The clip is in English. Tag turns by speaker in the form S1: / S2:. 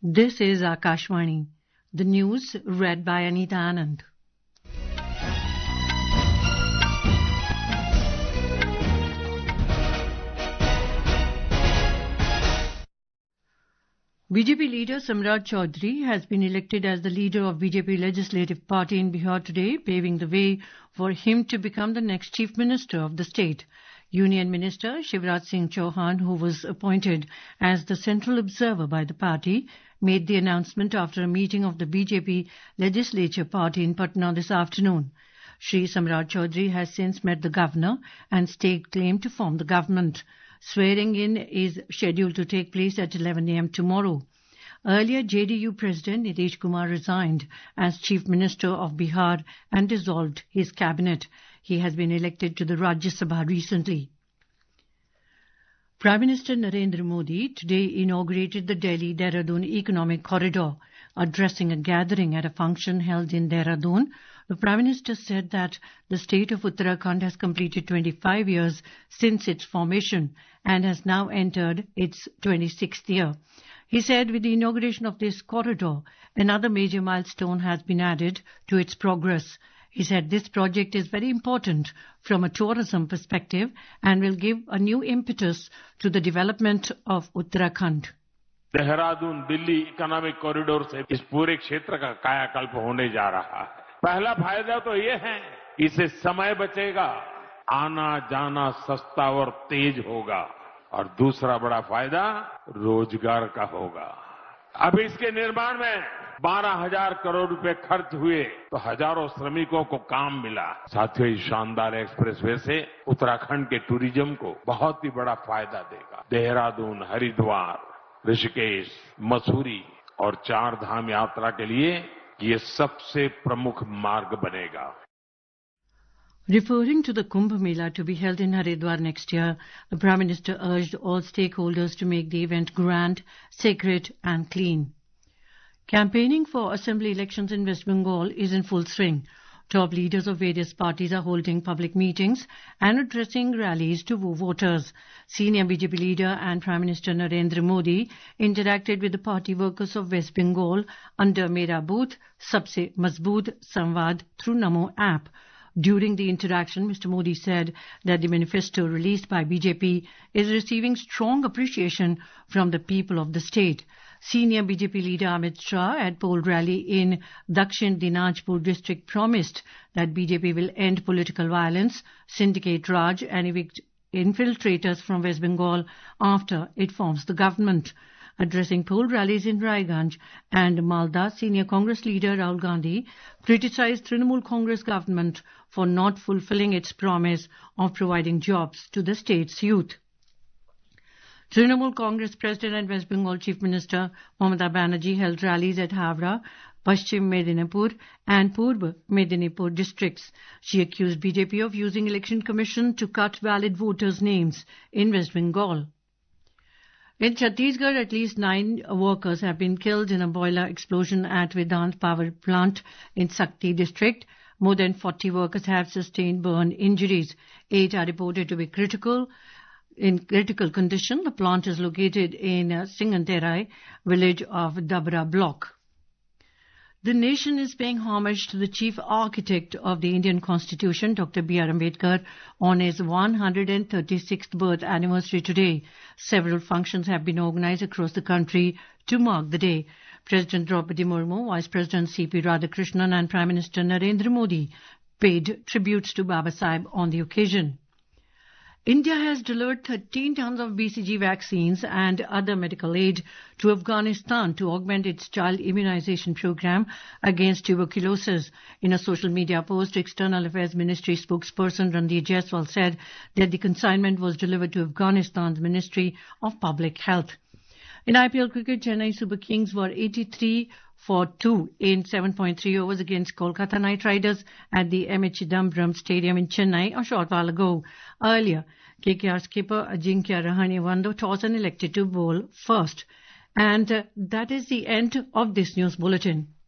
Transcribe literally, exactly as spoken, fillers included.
S1: This is Akashvani. The news read by Anita Anand. B J P leader Samrat Chaudhary has been elected as the leader of B J P Legislative Party in Bihar today, paving the way for him to become the next Chief Minister of the state. Union Minister Shivraj Singh Chauhan, who was appointed as the central observer by the party, made the announcement after a meeting of the B J P Legislature Party in Patna this afternoon. Shri Samrat Chaudhary has since met the governor and staked claim to form the government. Swearing in is scheduled to take place at eleven a m tomorrow. Earlier, J D U President Nitish Kumar resigned as Chief Minister of Bihar and dissolved his cabinet. He has been elected to the Rajya Sabha recently. Prime Minister Narendra Modi today inaugurated the Delhi-Dehradun Economic Corridor. Addressing a gathering at a function held in Dehradun, the Prime Minister said that the state of Uttarakhand has completed twenty-five years since its formation and has now entered its twenty-sixth year. He said with the inauguration of this corridor, another major milestone has been added to its progress. He said this project is very important from a tourism perspective and will give a new impetus to the development of Uttarakhand.
S2: Dehradun Delhi economic corridor से इस पूरे क्षेत्र का कायाकल्प होने जा रहा है. पहला फायदा तो ये है, इससे समय बचेगा, आना जाना सस्ता और तेज होगा, और दूसरा बड़ा फायदा रोजगार का होगा. अब इसके निर्माण में बारह हजार करोड़ रुपए खर्च हुए तो हजारों श्रमिकों को काम मिला. साथियों, इस शानदार एक्सप्रेसवे से उत्तराखंड के टूरिज्म को बहुत ही बड़ा फायदा देगा. देहरादून, हरिद्वार, ऋषिकेश, मसूरी और चार धाम यात्रा के लिए ये सबसे प्रमुख मार्ग बनेगा.
S1: Referring to the Kumbh Mela to be held in Haridwar next year, the Prime Minister urged all stakeholders to make the event grand, sacred and clean. Campaigning for assembly elections in West Bengal is in full swing. Top leaders of various parties are holding public meetings and addressing rallies to voters. Senior B J P leader and Prime Minister Narendra Modi interacted with the party workers of West Bengal under Mera Booth, Sabse Mazboot Samvad through Namo app. During the interaction, Mister Modi said that the manifesto released by B J P is receiving strong appreciation from the people of the state. Senior B J P leader Amit Shah at poll rally in Dakshin Dinajpur district promised that B J P will end political violence, syndicate Raj and evict infiltrators from West Bengal after it forms the government. Addressing poll rallies in Raiganj and Malda, senior Congress leader Rahul Gandhi criticized Trinamool Congress government for not fulfilling its promise of providing jobs to the state's youth. Trinamool Congress President and West Bengal Chief Minister Mamata Banerjee held rallies at Havra, Paschim Medinipur and Purb Medinipur districts. She accused B J P of using Election Commission to cut valid voters' names in West Bengal. In Chhattisgarh, at least nine workers have been killed in a boiler explosion at Vedant Power Plant in Sakti district. More than forty workers have sustained burn injuries. Eight are reported to be critical. In critical condition, the plant is located in uh, Singanterai village of Dabra block. The nation is paying homage to the chief architect of the Indian Constitution, Doctor B R Ambedkar, on his one hundred thirty-sixth birth anniversary today. Several functions have been organized across the country to mark the day. President Draupadi Murmu, Vice President C P Radhakrishnan and Prime Minister Narendra Modi paid tributes to Baba Sahib on the occasion. India has delivered thirteen tons of B C G vaccines and other medical aid to Afghanistan to augment its child immunization program against tuberculosis. In a social media post, External Affairs Ministry spokesperson Randeep Jaiswal said that the consignment was delivered to Afghanistan's Ministry of Public Health. In I P L cricket, Chennai Super Kings were eighty-three for two in seven point three overs against Kolkata Knight Riders at the M H Chidambaram Stadium in Chennai a short while ago. Earlier, K K R skipper Ajinkya Rahane won the toss and elected to bowl first. And uh, that is the end of this news bulletin.